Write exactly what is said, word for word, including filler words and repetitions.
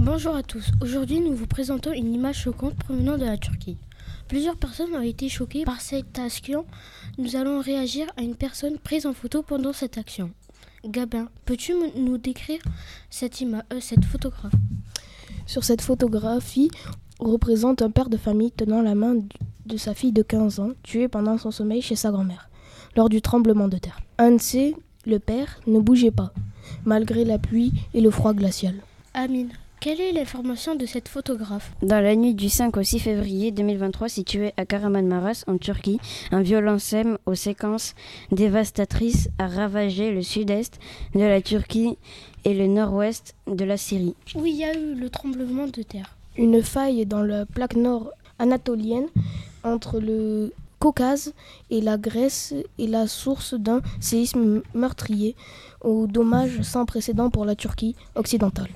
Bonjour à tous, aujourd'hui nous vous présentons une image choquante provenant de la Turquie. Plusieurs personnes ont été choquées par cette action. Nous allons réagir à une personne prise en photo pendant cette action. Gabin, peux-tu nous décrire cette, ima- euh, cette photographe ? Sur cette photographie, on représente un père de famille tenant la main de sa fille de quinze ans, tuée pendant son sommeil chez sa grand-mère, lors du tremblement de terre. Hanse, le père, ne bougeait pas, malgré la pluie et le froid glacial. Amine, quelle est l'information de cette photographe ? Dans la nuit du cinq au six février deux mille vingt-trois, située à Kahramanmaraş, en Turquie, un violent sème aux séquences dévastatrices a ravagé le sud-est de la Turquie et le nord-ouest de la Syrie. Où il y a eu le tremblement de terre. Une faille dans la plaque nord anatolienne entre le Caucase et la Grèce est la source d'un séisme meurtrier aux dommages sans précédent pour la Turquie occidentale.